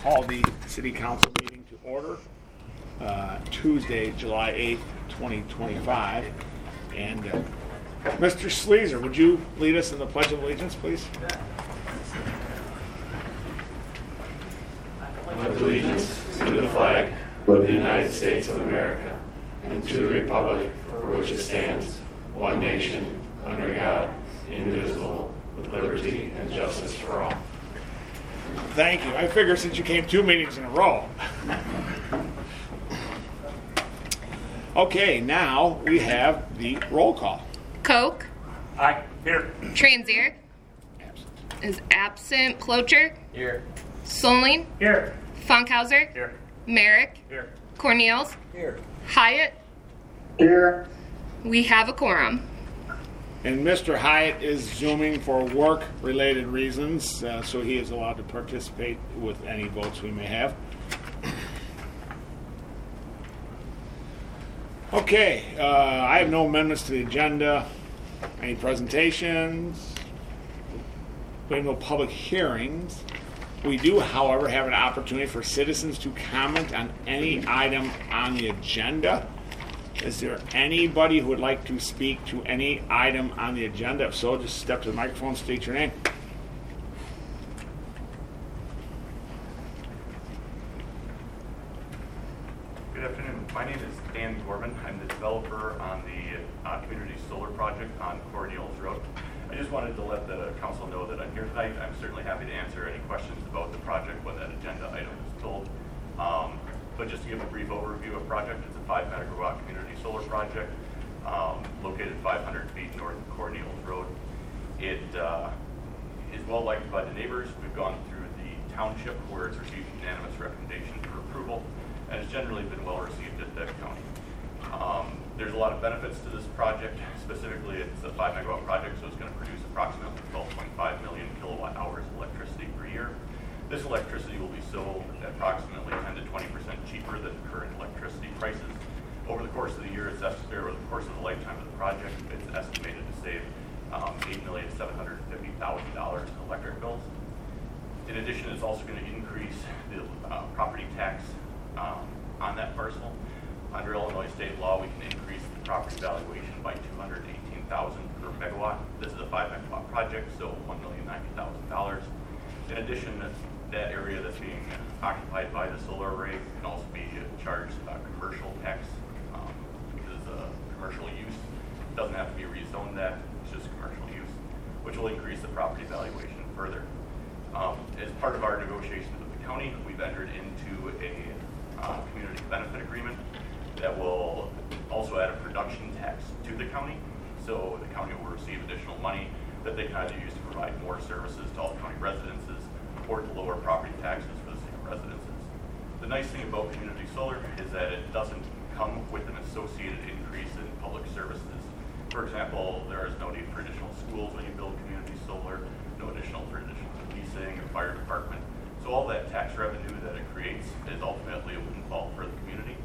call the City Council meeting to order. Tuesday, July 8th, 2025. And Mr. Sleazer, would you lead us in the Pledge of Allegiance, please? I pledge allegiance to the flag of the United States of America and to the republic for which it stands, one nation, under God, indivisible, with liberty and justice for all. Thank you. I figure since you came 2 meetings in a row. Okay, now we have the roll call. Koch. Aye. Here. Transier. Absent. Is absent. Klocher. Here. Solling. Here. Funkhauser. Here. Merrick. Here. Cornels. Here. Hyatt. Here. We have a quorum. And Mr. Hyatt is Zooming for work-related reasons, so he is allowed to participate with any votes we may have. Okay, I have no amendments to the agenda. Any presentations? We have no public hearings. We do, however, have an opportunity for citizens to comment on any item on the agenda. Is there anybody who would like to speak to any item on the agenda? If so, just step to the microphone, state your name. Good afternoon. My name is Dan Gorman. I'm the developer on the community solar project on Cornels Road. I just wanted to let the council know that I'm here tonight. I'm certainly happy to answer any questions about the project when that agenda item is told. But just to give a brief overview of the project, it's a 5 megawatt community solar project located 500 feet north of Cornels Road. It is well liked by the neighbors. We've gone through the township where it's received unanimous recommendation for approval, and it's generally been well received at that county. There's a lot of benefits to this project. Specifically, it's a 5 megawatt project, so it's going to produce approximately 12.5 million kilowatt hours of electricity per year. This electricity will be sold at approximately 10 to 20% cheaper than current electricity prices. Over the course of the year, over the course of the lifetime of the project, it's estimated to save $8,750,000 in electric bills. In addition, it's also going to increase the property tax on that parcel. Under Illinois state law, we can increase the property valuation by $218,000 per megawatt. This is a 5 megawatt project, so $1,090,000. In addition, that area that's being occupied by the solar array can also be charged a commercial tax. This is a commercial use. It doesn't have to be rezoned that, it's just commercial use, which will increase the property valuation further. As part of our negotiations with the county, we've entered into a community benefit agreement that will also add a production tax to the county. So the county will receive additional money that they can either use to provide more services to all county residences or to lower property taxes for the same residences. The nice thing about community solar is that it doesn't come with an associated increase in public services. For example, there is no need for additional schools when you build community solar, no additional for additional policing or fire department. So all that tax revenue that it creates is ultimately a windfall for the community.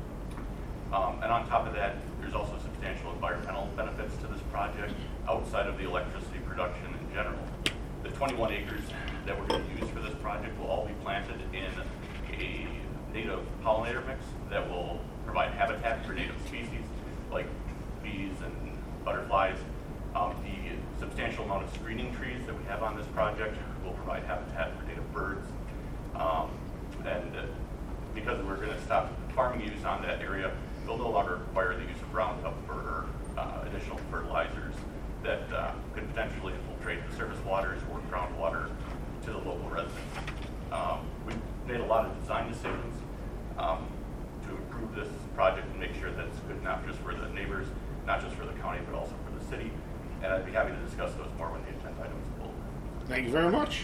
And on top of that, there's also substantial environmental benefits to this project outside of the electricity production in general. The 21 acres that we're going to use for this project will all be planted in a native pollinator mix that will provide habitat for native species like bees and butterflies. The substantial amount of screening trees that we have on this project will provide habitat for native birds. Because we're going to stop farming use on that area, we'll no longer require the use of Roundup or additional fertilizers that could potentially infiltrate the surface waters or groundwater to the local residents. We've made a lot of design decisions to improve this project and make sure that it's good not just for the neighbors, not just for the county, but also for the city. And I'd be happy to discuss those more when the agenda item is pulled. Thank you very much.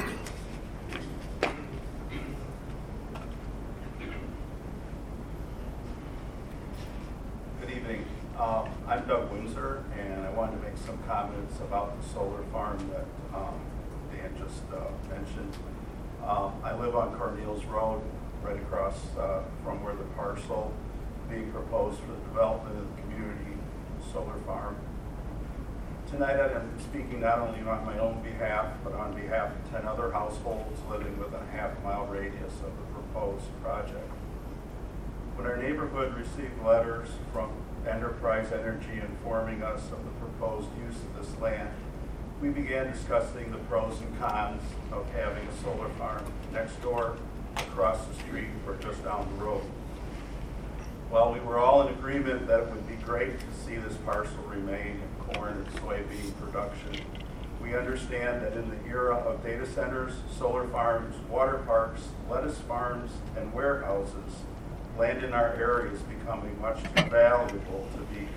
Good evening. I'm Doug Windsor, and I wanted to make some comments about the solar farm that Dan just mentioned. I live on Cornels Road, right across from where the parcel being proposed for the development of the community solar farm Tonight I'm speaking not only on my own behalf, but on behalf of 10 other households living within a half-mile radius of the proposed project. When our neighborhood received letters from Enterprise Energy informing us of the proposed use of this land, we began discussing the pros and cons of having a solar farm next door, across the street, or just down the road. While we were all in agreement that it would be great to see this parcel remain in corn and soybean production, we understand that in the era of data centers, solar farms, water parks, lettuce farms, and warehouses, land in our area is becoming much too valuable to be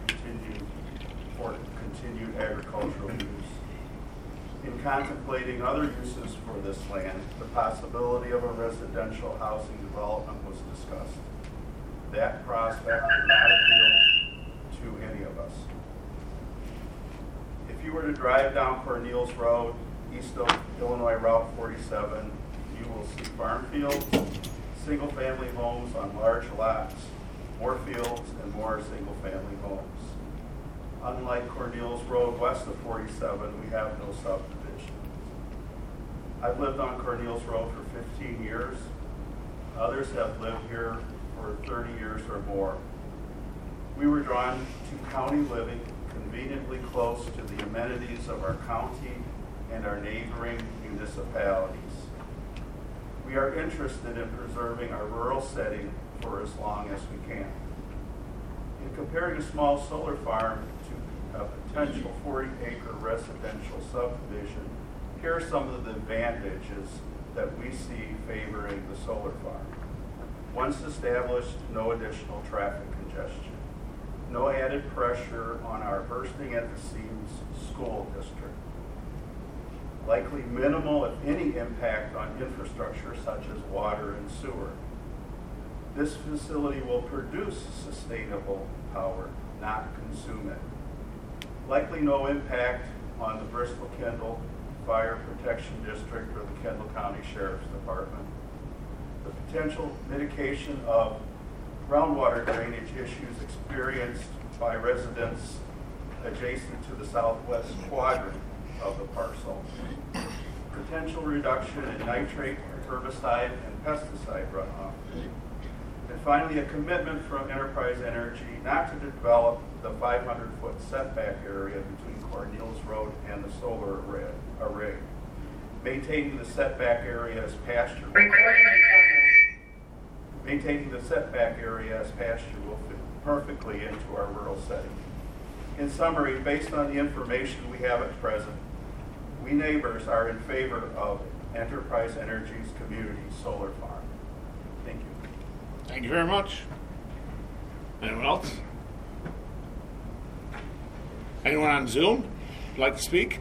continued agricultural use. In contemplating other uses for this land, the possibility of a residential housing development was discussed. That prospect did not appeal to any of us. If you were to drive down Cornelius Road, east of Illinois Route 47, you will see farm fields, single-family homes on large lots, more fields, and more single-family homes. Unlike Cornelius Road west of 47, we have no subdivision. I've lived on Cornelius Road for 15 years. Others have lived here for 30 years or more. We were drawn to county living, conveniently close to the amenities of our county and our neighboring municipalities. We are interested in preserving our rural setting for as long as we can. In comparing a small solar farm to a potential 40-acre residential subdivision, here are some of the advantages that we see favoring the solar farm. Once established, no additional traffic congestion, no added pressure on our bursting at the seams school district, likely minimal, if any, impact on infrastructure such as water and sewer. This facility will produce sustainable power, not consume it. Likely no impact on the Bristol-Kendall Fire Protection District or the Kendall County Sheriff's Department. The potential mitigation of groundwater drainage issues experienced by residents adjacent to the southwest quadrant of the parcel. Potential reduction in nitrate, herbicide, and pesticide runoff. And finally, a commitment from Enterprise Energy not to develop the 500-foot setback area between Cornelius Road and the solar array. Maintaining the setback area as pasture. Maintaining the setback area as pasture will fit perfectly into our rural setting. In summary, based on the information we have at present, we neighbors are in favor of Enterprise Energy's community solar farm. Thank you. Thank you very much. Anyone else? Anyone on Zoom like to speak?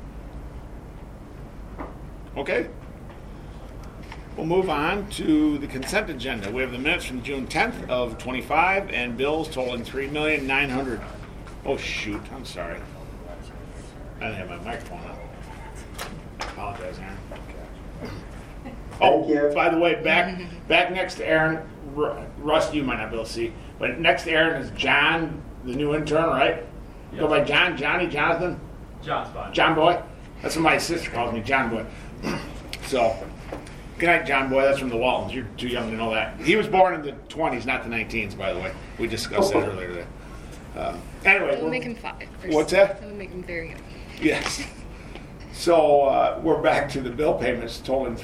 Okay. We'll move on to the consent agenda. We have the minutes from June 10th of 25 and bills totaling $3,900,000. Oh shoot! I'm sorry. I didn't have my microphone on. I apologize, Aaron. Thank you. By the way, back next to Aaron, Russ, you might not be able to see, but next to Aaron is John, the new intern, right? Yep. Go by John, Johnny, Jonathan? John Boy. That's what my sister calls me, John Boy. So, good night, John Boy. That's from the Waltons. You're too young to know that. He was born in the 20s, not the 19s, by the way. We discussed that earlier today. Anyway. We'll make him 5. What's that? That would make him very young. Yes. So we're back to the bill payments totaling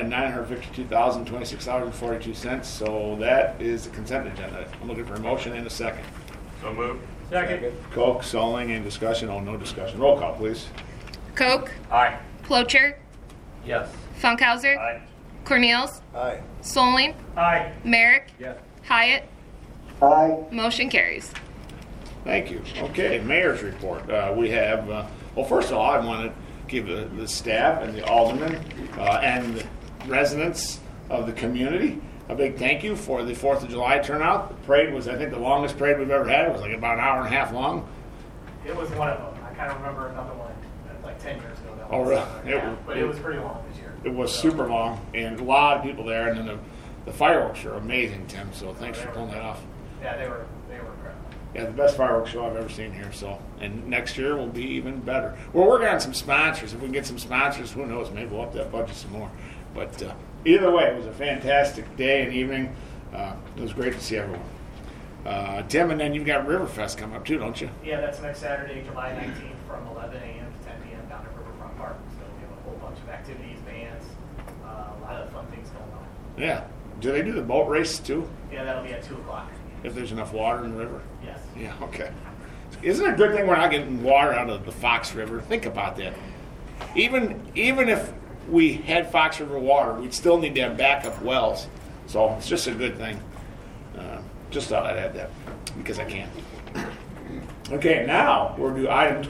$3,952,026.42. So that is the consent agenda. I'm looking for a motion and a second. So moved. Second. Koch, Solling, any discussion? Oh, no discussion. Roll call, please. Koch, Aye. Plocher, Yes. Funkhauser, Aye. Cornelius, Aye. Solling, Aye. Merrick, Yes. Hyatt. Aye. Motion carries. Thank you. Okay, mayor's report. We have, well, first of all, I want to give the staff and the aldermen and the residents of the community a big thank you for the 4th of July turnout. The parade was, I think, the longest parade we've ever had. It was like about an hour and a half long. It was one of them. I kind of remember another one like 10 years ago. That Oh, was really? something like that. But it was pretty long this year. It was super long and a lot of people there. And then the fireworks were amazing, Tim. So thanks for pulling that off. Yeah, they were incredible. Yeah, the best fireworks show I've ever seen here. So, and next year will be even better. We're working on some sponsors. If we can get some sponsors, who knows? Maybe we'll up that budget some more. But either way, it was a fantastic day and evening. It was great to see everyone. Tim, and then you've got Riverfest coming up too, don't you? Yeah, that's next Saturday, July 19th, from 11 a.m. to 10 p.m. down at Riverfront Park. So we have a whole bunch of activities, bands, a lot of fun things going on. Yeah. Do they do the boat race too? Yeah, that'll be at 2 o'clock. If there's enough water in the river? Yes. Yeah, okay. Isn't it a good thing we're not getting water out of the Fox River? Think about that. Even if we had Fox River water, we'd still need to have backup wells. So it's just a good thing. Just thought I'd add that because I can. Okay, now we'll do item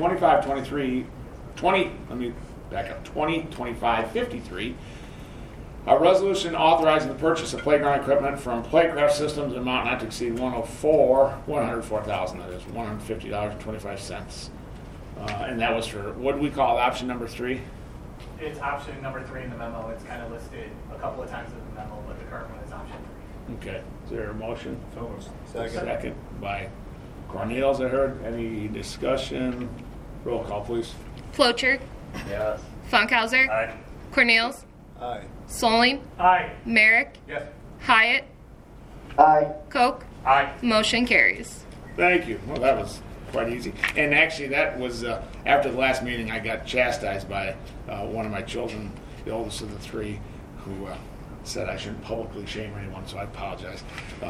2025-53. A resolution authorizing the purchase of playground equipment from Playcraft Systems in amount not to exceed $104,000, that is, $150.25. And that was for, what do we call option number 3? It's option number 3 in the memo. It's kind of listed a couple of times in the memo, but the current one is option 3. Okay, is there a motion? Second. Second by Cornelius, I heard. Any discussion? Roll call, please. Flocher, Yes. Funkhauser, Aye. Cornelius, Aye. Solling, Aye. Merrick, Yes. Hyatt, Aye. Koch. Aye. Motion carries. Thank you. Well, that was quite easy. And actually, that was after the last meeting, I got chastised by one of my children, the oldest of the 3, who said I shouldn't publicly shame anyone, so I apologize.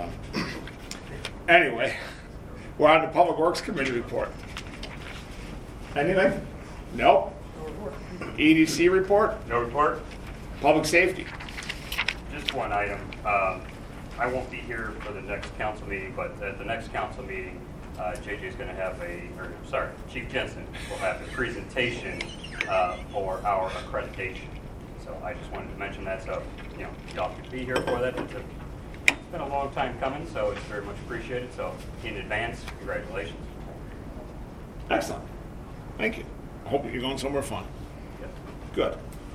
Anyway, we're on the Public Works Committee report. Anything? Nope. EDC report? No report? Public safety? Just one item. I won't be here for the next council meeting, but at the next council meeting, JJ's going to have Chief Jensen will have a presentation for our accreditation. So I just wanted to mention that, so y'all could be here for that. It's been a long time coming, so it's very much appreciated. So in advance, congratulations. Excellent. Thank you. I hope you're going somewhere fun. Yes. Good.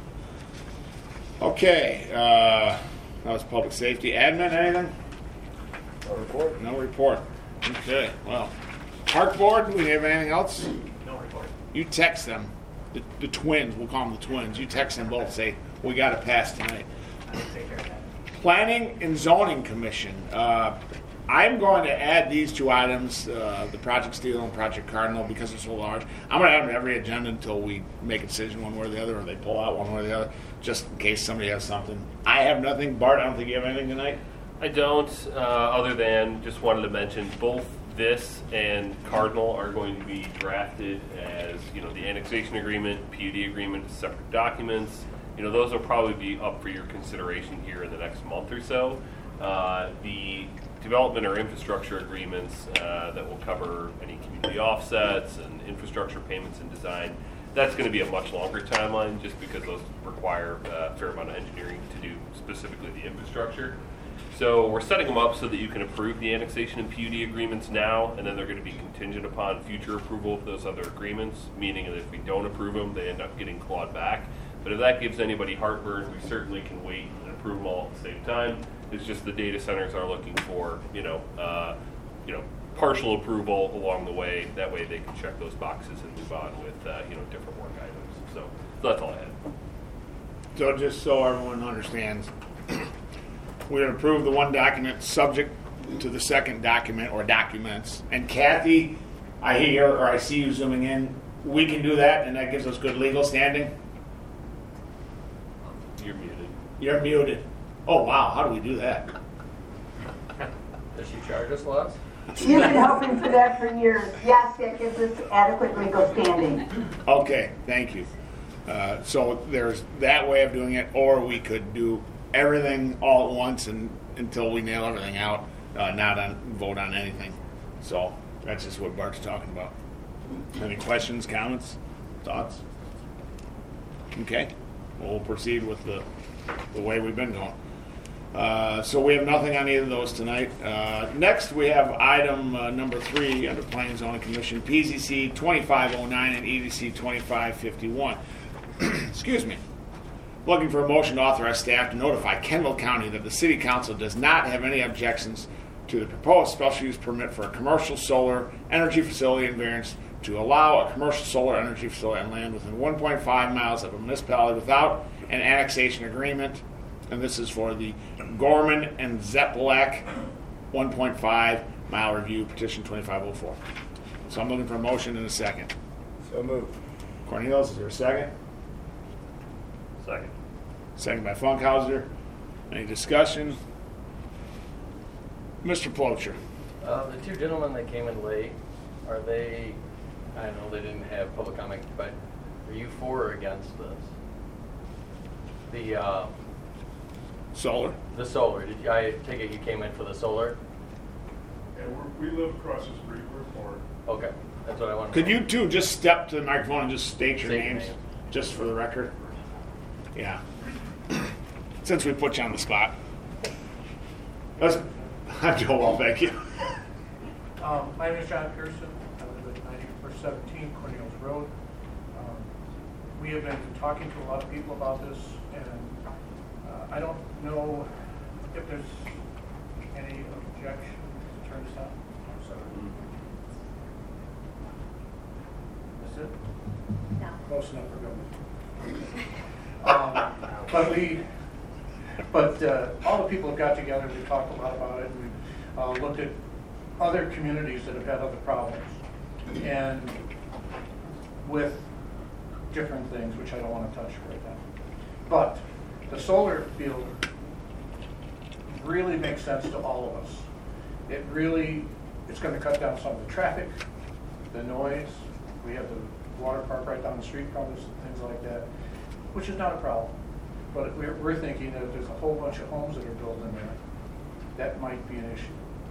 Okay, that was public safety. Admin, anything? No report. No report. Okay, well. Park board, do we have anything else? No report. You text them, the twins, we'll call them the twins. You text them both, say, we got to pass tonight. I will take care of that. Planning and Zoning Commission. I'm going to add these 2 items, the Project Steel and Project Cardinal, because they're so large. I'm going to have them on every agenda until we make a decision one way or the other, or they pull out one way or the other, just in case somebody has something. I have nothing. Bart, I don't think you have anything tonight? I don't, other than just wanted to mention both this and Cardinal are going to be drafted as, the annexation agreement, PUD agreement, separate documents. Those will probably be up for your consideration here in the next month or so. The development or infrastructure agreements that will cover any community offsets and infrastructure payments and design, that's going to be a much longer timeline just because those require a fair amount of engineering to do specifically the infrastructure. So we're setting them up so that you can approve the annexation and PUD agreements now, and then they're going to be contingent upon future approval of those other agreements, meaning that if we don't approve them, they end up getting clawed back. But if that gives anybody heartburn, we certainly can wait and approve them all at the same time. It's just the data centers are looking for, partial approval along the way. That way they can check those boxes and move on with, different work items. So that's all I had. So just so everyone understands, we would approve the one document subject to the second document or documents. And Kathy, I hear or I see you zooming in. We can do that, and that gives us good legal standing. You're muted. You're muted. Oh, wow. How do we do that? Does she charge us lots? You've been hoping for that for years. Yes, it gives us adequate legal standing. Okay, thank you. So there's that way of doing it, or we could do everything all at once and until we nail everything out, not vote on anything. So that's just what Bart's talking about. Any questions, comments, thoughts? Okay, we'll proceed with the way we've been going. So we have nothing on either of those tonight. Next, we have item number 3 under Planning and Zoning Commission, PZC 2509 and EDC 2551. Excuse me. Looking for a motion to authorize staff to notify Kendall County that the City Council does not have any objections to the proposed special use permit for a commercial solar energy facility in variance to allow a commercial solar energy facility on land within 1.5 miles of a municipality without an annexation agreement. And this is for the Gorman and Zeppelek 1.5 mile review petition 2504. So I'm looking for a motion and a second. So moved. Cornelius, is there a second? Second. Second by Funkhauser. Any discussion? Mr. Plocher. The two gentlemen that came in late, are they, I know they didn't have public comment, but are you for or against this? Solar. The solar, I take it you came in for the solar? And we live across the street, we're for it. Okay, that's what I wanted to Could know. you two just step to the microphone and just state your State your names, name. just for the record? Yeah. Since we put you on the spot. I'm Joe Wall, thank you. My name is John Pearson. I live at 9417 Cornelius Road. We have been talking to a lot of people about this, and I don't know if there's any objection to turn this on. I'm sorry. That's it? No. Close enough for government. But all the people have got together, we talked a lot about it, and we looked at other communities that have had other problems, and with different things, which I don't want to touch right now. But the solar field really makes sense to all of us. It's going to cut down some of the traffic, the noise. We have the water park right down the street from us, things like that, which is not a problem. But we're thinking that if there's a whole bunch of homes that are built in there, that might be an issue.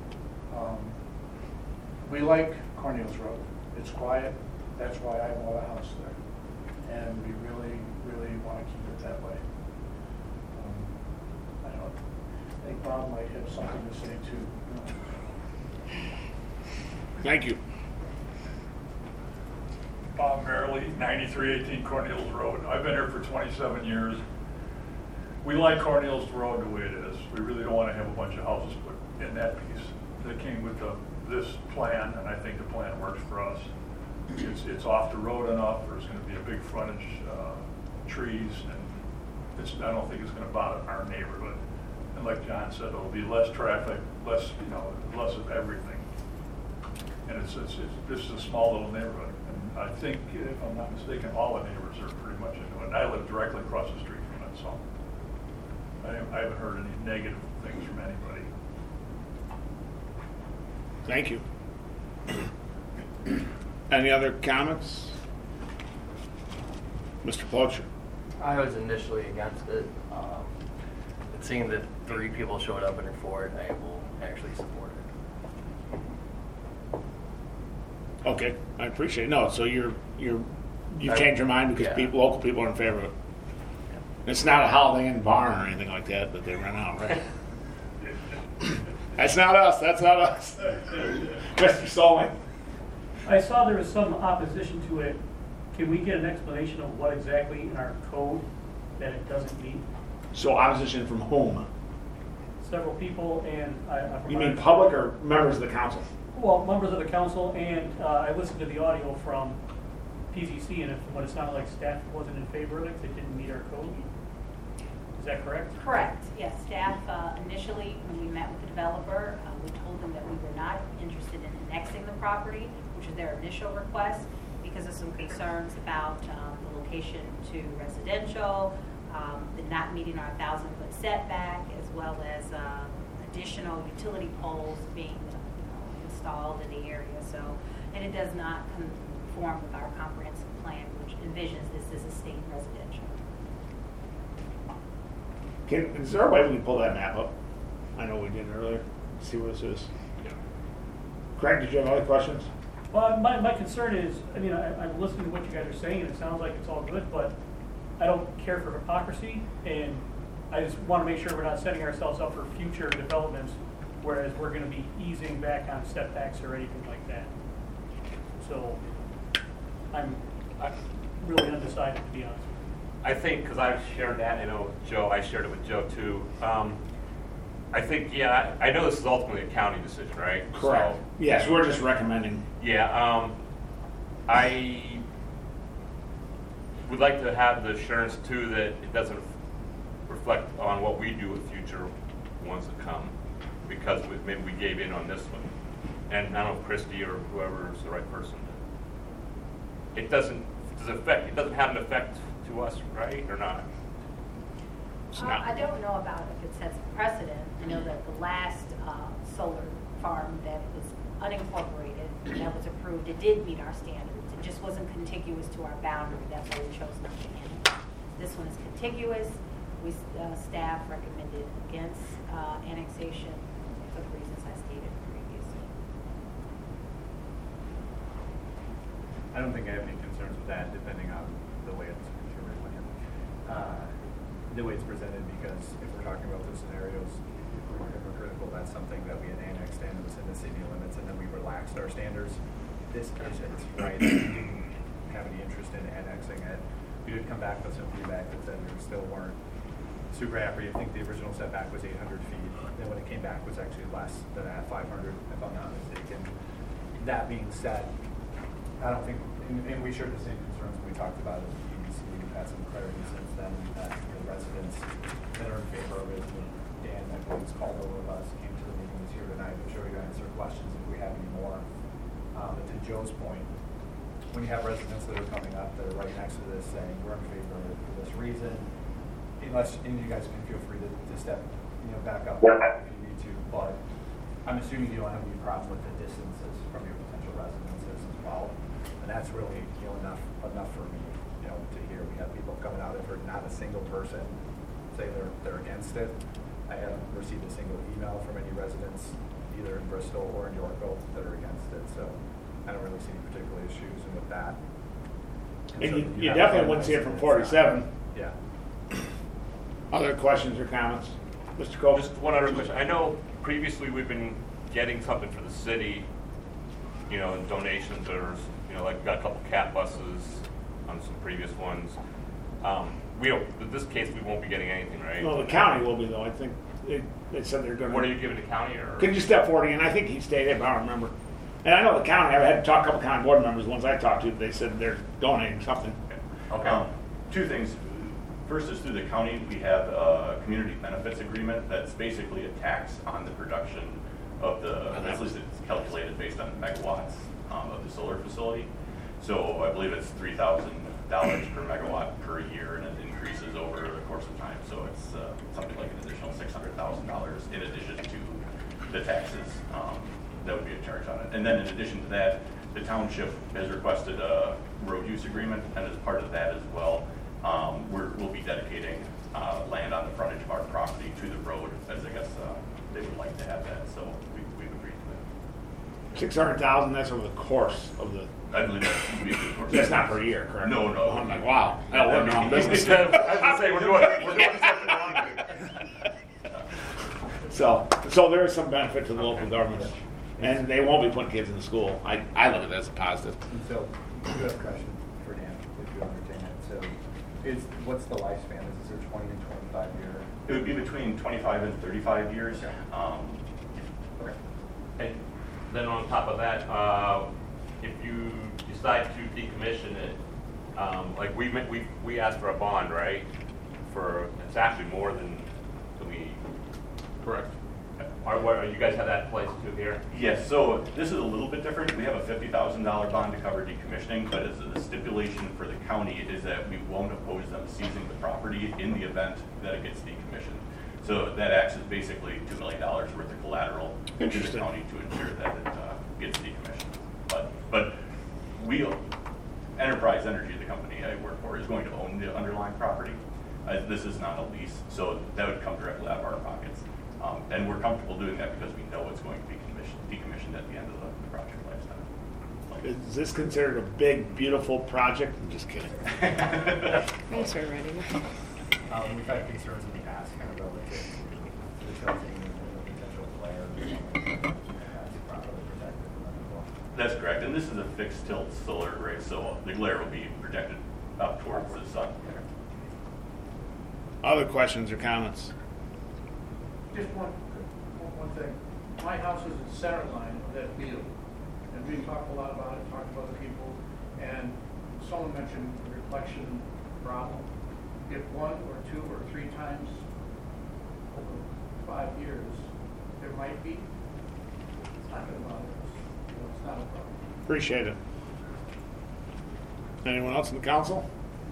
We like Cornelius Road. It's quiet. That's why I bought a house there. And we really, really want to keep it that way. I think Bob might have something to say too. Thank you. Bob Merrily, 9318 Cornelius Road. I've been here for 27 years. We like Cornelius Road the way it is. We really don't want to have a bunch of houses put in that piece. They came with this plan, and I think the plan works for us. It's off the road enough. There's going to be a big frontage, trees, and I don't think it's going to bother our neighborhood. And like John said, it'll be less traffic, less of everything. And this is a small little neighborhood. And I think, if I'm not mistaken, all the neighbors are pretty much into it. And I live directly across the street from it, so I haven't heard any negative things from anybody. Thank you. Any other comments? Mr. Plocher. I was initially against it. It seemed that 3 people showed up and are for it. I will actually support it. Okay, I appreciate it. No, so you've changed your mind because Yeah. local people are in favor of it. It's not a Holiday Inn barn or anything like that that they rent out, right? That's not us. That's not us. Mr. Solling. I saw there was some opposition to it. Can we get an explanation of what exactly in our code that it doesn't meet? So opposition from whom? Several people and You mean public or members of the council? Well, members of the council, and I listened to the audio from PZC, and when it sounded like staff wasn't in favor of it, it didn't meet our code. Is that correct? Correct, yes. Staff initially, when we met with the developer, we told them that we were not interested in annexing the property, which is their initial request, because of some concerns about the location to residential, the not meeting our 1,000-foot setback, as well as additional utility poles being installed in the area. So, and it does not conform with our comprehensive plan, which envisions this as a state residential. Is there a way we can pull that map up? I know we did earlier. See what this is. Yeah. Craig, did you have other questions? Well, my concern is, I'm listening to what you guys are saying, and it sounds like it's all good, but I don't care for hypocrisy, and I just want to make sure we're not setting ourselves up for future developments, whereas we're going to be easing back on setbacks or anything like that. So I'm really undecided, to be honest with you. I think, because I've shared that, I know Joe, I shared it with Joe too. I think, yeah, I know this is ultimately a county decision, right? Correct. So- Yes, we're just recommending. Yeah, I would like to have the assurance too that it doesn't reflect on what we do with future ones that come, because maybe we gave in on this one. And I don't know if Christie or whoever is the right person. It doesn't have an effect to us, right, or not? I don't know about if it sets a precedent. I know that the last solar farm that was unincorporated, that was approved, it did meet our standards. It just wasn't contiguous to our boundary. That's why we chose not to annex. This one is contiguous. Staff recommended against annexation for the reasons I stated previously. I don't think I have any concerns with that, depending on the way it's the way it's presented, because if we're talking about those scenarios, if we're hypocritical, that's something that we had annexed in, it was in the city limits, and then we relaxed our standards. This isn't, right? We didn't have any interest in annexing it. We did come back with some feedback that said we still weren't super happy. I think the original setback was 800 feet. Then when it came back, it was actually less than that, 500, if I'm not mistaken. That being said, I don't think, and we shared the same concerns when we talked about it with the PBC. We've had some clarity since then. We've had the residents that are in favor of it. Dan, I believe, called over of us, came to the meeting, was here tonight. I'm sure you're going to answer questions if we have any more. But to Joe's point, when you have residents that are coming up that are right next to this saying, we're in favor for this reason, unless, and you guys can feel free to step, back up if you need to, but I'm assuming you don't have any problem with the distances from your potential residences as well. And that's really, enough for me, to hear. We have people coming out. I've heard not a single person say they're against it. I haven't received a single email from any residents, either in Bristol or in Yorkville, that are against it. So I don't really see any particular issues with that. And so you definitely wouldn't see it from 47. Yeah. Other questions or comments? Mr. Cole? Just one other question. I know previously we've been getting something for the city, in donations, or, like we got a couple cat buses on some previous ones. We don't, in this case, we won't be getting anything, right? Well, the county will be, though. I think they said they're going to. What are you giving the county? Or? Could you step forward again? I think he stated, but I don't remember. And I know the county, I've had to talk to a couple county board members, the ones I talked to, they said they're donating something. Okay. Two things. First is through the county, we have a community benefits agreement that's basically a tax on the production of at least it's calculated based on megawatts of the solar facility. So I believe it's $3,000 per megawatt per year, and it increases over the course of time. So it's something like an additional $600,000 in addition to the taxes that would be a charge on it. And then in addition to that, the township has requested a road use agreement, and as part of that as well, we'll be dedicating land on the frontage of our property to the road, as I guess they would like to have that. So we've agreed to that. $600,000. That's over the course of the. I believe that would be the course. That's not per year, correct? No. I'm like, wow. I don't know business. I was gonna say we're doing something wrong here. So there is some benefit to the local governments, and they won't be putting kids in the school. I look at that as a positive. And so, I do have a question for Dan, if you entertain it. So, what's the lifespan? Is there 20 and 25 year? It would be between 25 and 35 years. Okay. Okay. And then on top of that, if you decide to decommission it, like we asked for a bond, right? It's actually more than we. Correct. You guys have that in place too here? Yes, so this is a little bit different. We have a $50,000 bond to cover decommissioning, but as a stipulation for the county is that we won't oppose them seizing the property in the event that it gets decommissioned. So that acts as basically $2 million worth of collateral to the county to ensure that it gets decommissioned. But Enterprise Energy, the company I work for, is going to own the underlying property. This is not a lease, so that would come directly out of our pockets. And we're comfortable doing that because we know it's going to be decommissioned at the end of the project lifetime. Is this considered a big, beautiful project? I'm just kidding. Thanks for ready. We've had concerns in the past, kind of relative to the tilting and the potential glare. That's properly protected. That's correct, and this is a fixed tilt solar array, so the glare will be projected up towards the sun. Other questions or comments? Just one one thing. My house is the center line of that field. And we talked a lot about it, talked to other people, and someone mentioned the reflection problem. If 1 or 2 or 3 times over 5 years, there might be, it's not going to bother us. It's not a problem. Appreciate it. Anyone else in the council?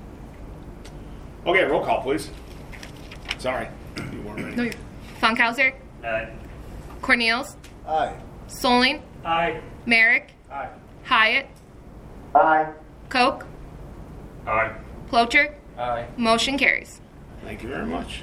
Okay, roll call, please. Sorry, you weren't ready. No, Funkhauser. Aye. Cornels. Aye. Solling. Aye. Merrick. Aye. Hyatt. Aye. Koch. Aye. Plocher. Aye. Motion carries. Thank you very much.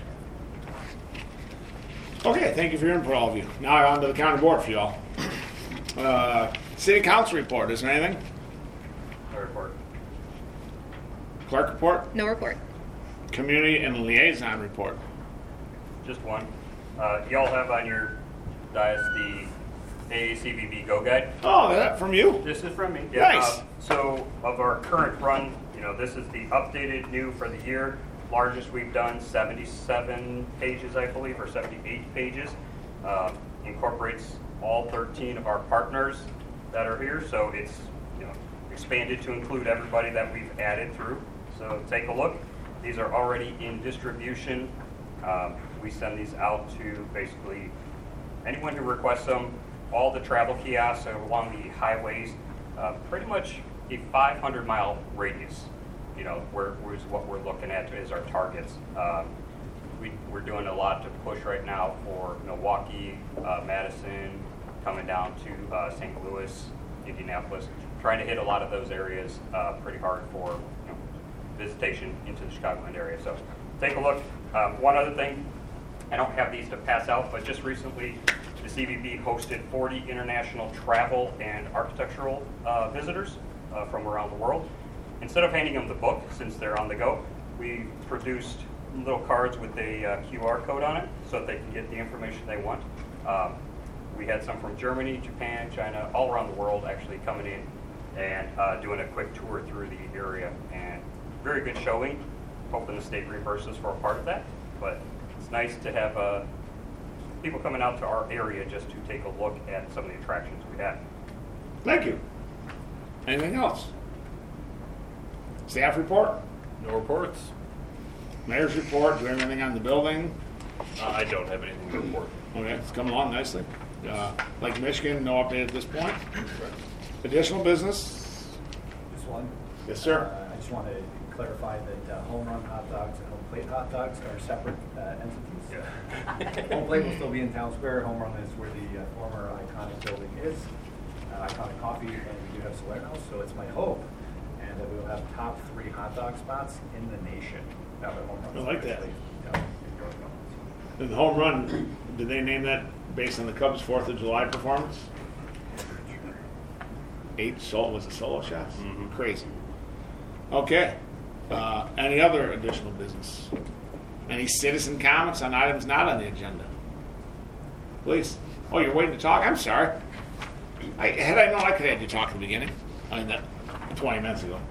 Okay, thank you for your input, all of you. Now on to the county board for y'all. City council report, is there anything? No report. Clerk report? No report. Community and liaison report. Just one. Y'all have on your dais the AACVB Go Guide. Oh, that from you? This is from me. Nice. So of our current run, this is the updated new for the year. Largest we've done, 77 pages, I believe, or 78 pages. Incorporates all 13 of our partners that are here. So it's expanded to include everybody that we've added through. So take a look. These are already in distribution. We send these out to basically anyone who requests them, all the travel kiosks along the highways, pretty much a 500-mile radius, where is what we're looking at is our targets. We're doing a lot to push right now for Milwaukee, Madison, coming down to St. Louis, Indianapolis, trying to hit a lot of those areas pretty hard for visitation into the Chicagoland area. So take a look. One other thing, I don't have these to pass out, but just recently the CVB hosted 40 international travel and architectural visitors from around the world. Instead of handing them the book, since they're on the go, we produced little cards with a QR code on it so that they can get the information they want. We had some from Germany, Japan, China, all around the world actually coming in and doing a quick tour through the area. And very good showing. Hoping the state reimburses for a part of that. But it's nice to have people coming out to our area just to take a look at some of the attractions we have. Thank you. Anything else? Staff report? No reports. Mayor's report? Do we have anything on the building? I don't have anything to report. Okay, it's coming along nicely. Lake Michigan, no update at this point. Additional business? Just one. Yes, sir. I just want to clarify that Home Run hot dogs and Home Plate hot dogs are separate entities. Yeah. Home Plate will still be in Town Square. Home Run is where the former Iconic building is. Iconic Coffee, and we do have Salerno, so it's my hope and that we will have top 3 hot dog spots in the nation. Now that Home Run. I like that. The Home Run, did they name that based on the Cubs' 4th of July performance? 8 was it solo shots? Mm-hmm. Crazy. Okay. Any other additional business? Any citizen comments on items not on the agenda? Please. Oh, you're waiting to talk? I'm sorry. Had I known, I could have had you talk at the beginning. I mean, that 20 minutes ago.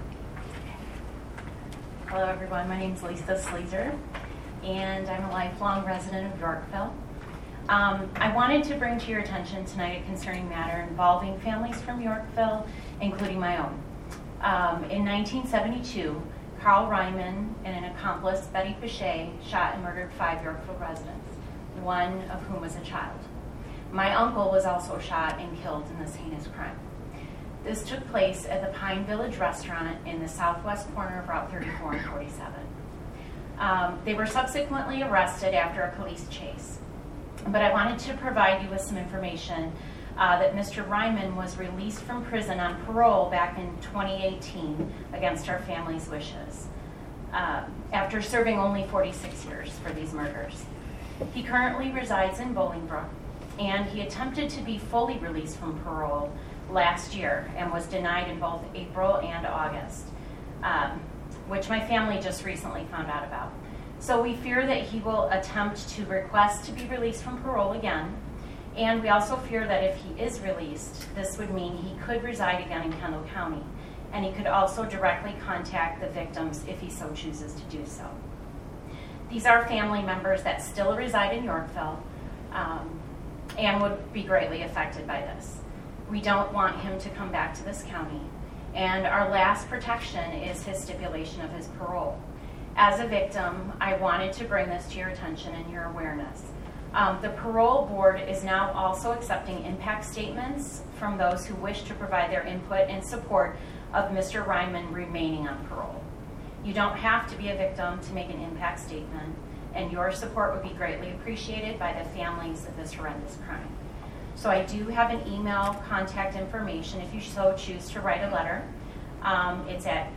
Hello, everyone. My name is Lisa Sleazer, and I'm a lifelong resident of Yorkville. I wanted to bring to your attention tonight a concerning matter involving families from Yorkville, including my own. In 1972, Carl Ryman and an accomplice, Betty Pichet, shot and murdered 5 Yorkville residents, one of whom was a child. My uncle was also shot and killed in this heinous crime. This took place at the Pine Village restaurant in the southwest corner of Route 34 and 47. They were subsequently arrested after a police chase. But I wanted to provide you with some information that Mr. Ryman was released from prison on parole back in 2018 against our family's wishes, after serving only 46 years for these murders. He currently resides in Bolingbrook, and he attempted to be fully released from parole last year and was denied in both April and August, which my family just recently found out about. So we fear that he will attempt to request to be released from parole again, and we also fear that if he is released, this would mean he could reside again in Kendall County, and he could also directly contact the victims if he so chooses to do so. These are family members that still reside in Yorkville, and would be greatly affected by this. We don't want him to come back to this county. And our last protection is his stipulation of his parole. As a victim, I wanted to bring this to your attention and your awareness. The parole board is now also accepting impact statements from those who wish to provide their input in support of Mr. Ryman remaining on parole. You don't have to be a victim to make an impact statement, and your support would be greatly appreciated by the families of this horrendous crime. So I do have an email contact information if you so choose to write a letter. It's at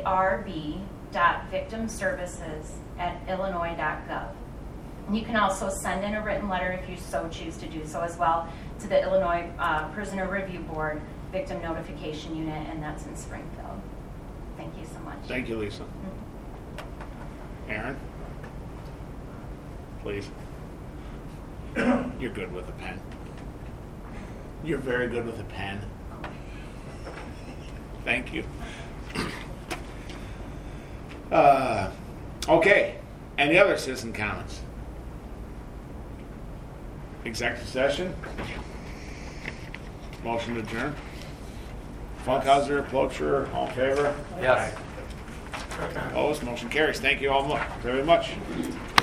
prb.victimservices@illinois.gov. You can also send in a written letter if you so choose to do so as well to the Illinois Prisoner Review Board Victim Notification Unit, and that's in Springfield. Thank you so much. Thank you, Lisa. Aaron? Please. You're good with a pen. You're very good with a pen. Thank you. Okay. Any other citizen comments? Executive session? Motion to adjourn? Funkhauser, Plocher, all in favor? Yes. Opposed? Motion carries. Thank you all very much.